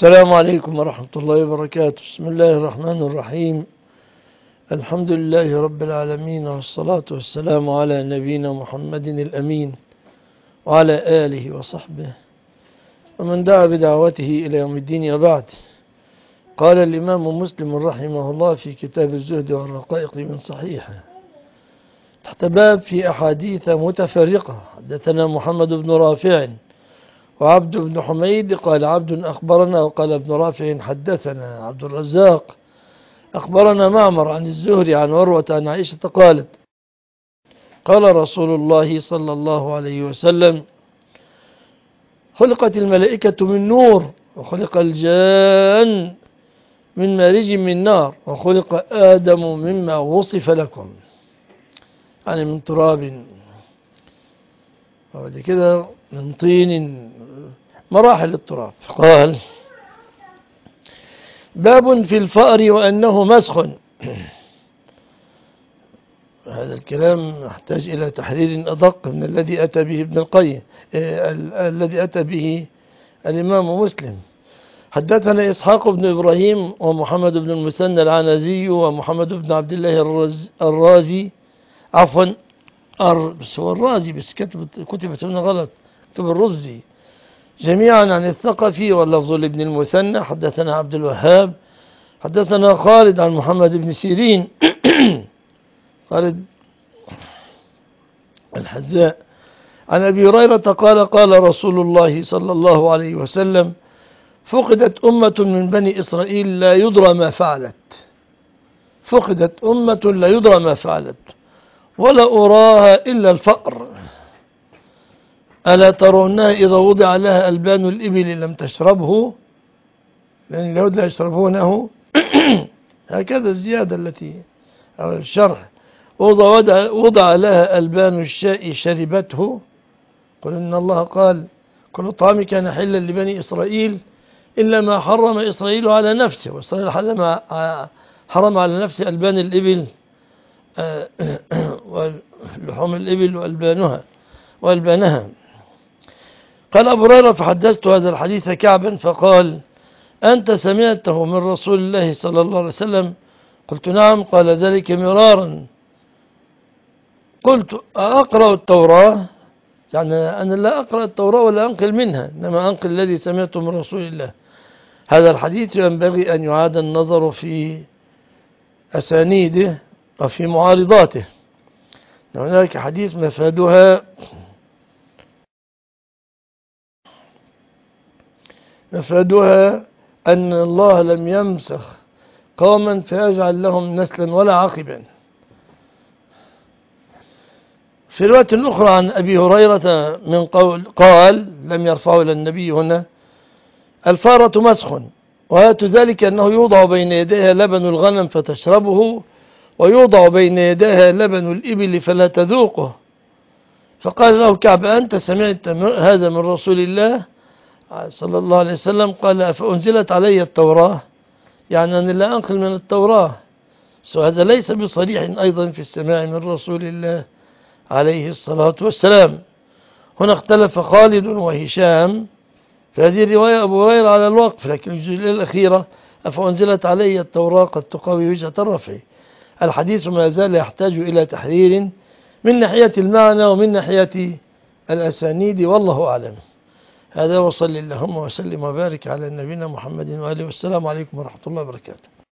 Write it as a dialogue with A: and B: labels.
A: السلام عليكم ورحمة الله وبركاته. بسم الله الرحمن الرحيم. الحمد لله رب العالمين، والصلاة والسلام على نبينا محمد الأمين وعلى آله وصحبه ومن دعا بدعوته إلى يوم الدين. وبعد، قال الإمام مسلم رحمه الله في كتاب الزهد والرقائق من صحيحه تحت باب في أحاديث متفرقة: حدثنا محمد بن رافع وعبد بن حميد قال عبد أخبرنا، وقال ابن رافع حدثنا عبد الرزاق أخبرنا معمر عن الزهري عن عروة عن عائشة قالت: قال رسول الله صلى الله عليه وسلم: خلقت الملائكة من نور، وخلق الجان من مارج من نار، وخلق آدم مما وصف لكم، يعني من تراب، وبعد كده من طين، مراحل التراب. قال: باب في الفأر وأنه مسخ. هذا الكلام يحتاج إلى تحرير أدق من الذي أتى به ابن القيم، الذي أتى به الإمام مسلم. حدثنا إسحاق بن إبراهيم ومحمد بن المثنى العنزي ومحمد بن عبد الله الرازي، عفوا بس هو الرازي، بس كتبت هنا غلط، كتب الرزي، جميعا عن الثقفي، واللفظ لابن المثنى. حدثنا عبد الوهاب حدثنا خالد عن محمد بن سيرين خالد الحذاء عن أبي هريرة قال: قال رسول الله صلى الله عليه وسلم: فقدت أمة من بني إسرائيل لا يدرى ما فعلت. فقدت أمة لا يدرى ما فعلت ولا أراها إلا الفأر. ألا ترونها إذا وضع لها ألبان الإبل لم تشربه، لأن اليهود لا يشربونه. هكذا الزيادة التي أو الشرح: وضع لها ألبان الشاء شربته. قل إن الله قال: كل الطعام كان حلا لبني إسرائيل إلا ما حرم إسرائيل على نفسه، وإسرائيل حرم على نفسه ألبان الإبل ولحوم الإبل وألبانها. قال أبو هريرة: فحدثت هذا الحديث كعبا فقال: أنت سمعته من رسول الله صلى الله عليه وسلم؟ قلت: نعم. قال: ذلك مرارا. قلت: أقرأ التوراة؟ يعني أنا لا أقرأ التوراة ولا أنقل منها، إنما أنقل الذي سمعته من رسول الله. هذا الحديث ينبغي أن يعاد النظر في أسانيده وفي معارضاته. هناك حديث مفادها أن الله لم يمسخ قوما فيجعل لهم نسلا ولا عقبا. في رواية أخرى عن أبي هريرة من قال لم يرفعه إلى النبي هنا: الفارة مسخ، وآية ذلك أنه يوضع بين يديها لبن الغنم فتشربه، ويوضع بين يديها لبن الإبل فلا تذوقه. فقال له كعب: أنت سمعت هذا من رسول الله صلى الله عليه وسلم؟ قال: فأنزلت علي التوراة؟ يعني أن لا أنقل من التوراة. هذا ليس بصريح أيضا في السماع من رسول الله عليه الصلاة والسلام. هنا اختلف خالد وهشام في هذه الرواية أبو هريرة على الوقف، لكن الجزئية الأخيرة: أفأنزلت علي التوراة قد تقوي وجهة الرفع. الحديث ما زال يحتاج إلى تحرير من ناحية المعنى ومن ناحية الأسانيد، والله أعلم. هذا، وصل اللهم وسلم وبارك على نبينا محمد وآله، والسلام عليكم ورحمة الله وبركاته.